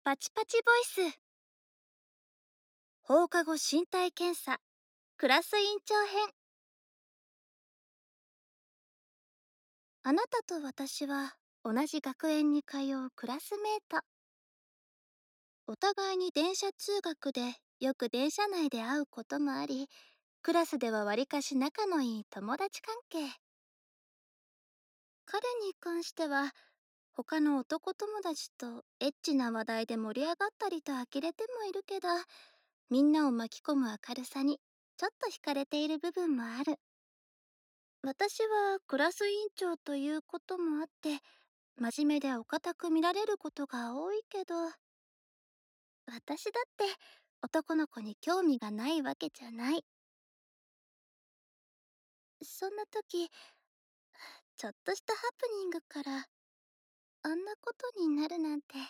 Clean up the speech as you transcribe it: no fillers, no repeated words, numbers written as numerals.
パチパチボイス放課後身体検査クラス委員長編。あなたと私は同じ学園に通うクラスメート。お互いに電車通学でよく電車内で会うこともあり、クラスではわりかし仲のいい友達関係。彼に関しては他の男友達とエッチな話題で盛り上がったりと呆れてもいるけど、みんなを巻き込む明るさにちょっと惹かれている部分もある。私はクラス委員長ということもあって真面目でお堅く見られることが多いけど、私だって男の子に興味がないわけじゃない。そんな時、ちょっとしたハプニングからあんなことになるなんて